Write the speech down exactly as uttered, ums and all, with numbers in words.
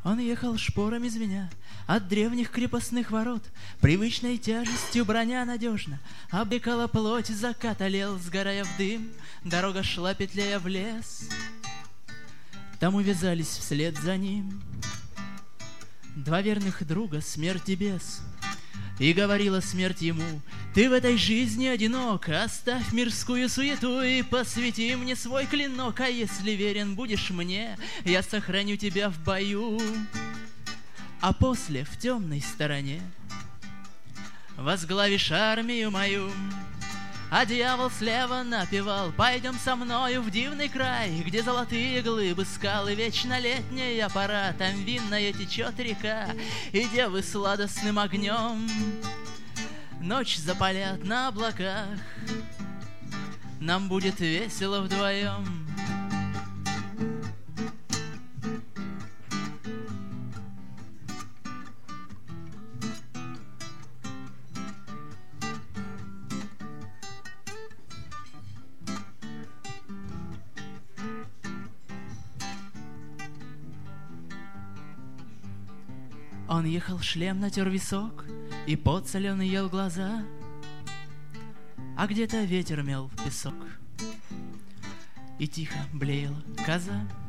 Он ехал шпорами звеня от древних крепостных ворот, привычной тяжестью броня надежно облекала плоть, закат олел, сгорая в дым, дорога шла, петляя в лес. Там увязались вслед за ним два верных друга, смерть и бес. И говорила смерть ему: ты в этой жизни одинок, оставь мирскую суету и посвяти мне свой клинок. А если верен будешь мне, я сохраню тебя в бою. А после в темной стороне возглавишь армию мою. А дьявол слева напевал: пойдем со мною в дивный край, где золотые глыбы скалы, вечно летняя пора, там винная течет река, и девы сладостным огнем ночь запалят на облаках. Нам будет весело вдвоем. Он ехал, шлем натер висок, и пот соленый ел глаза, а где-то ветер мел в песок, и тихо блеяла коза.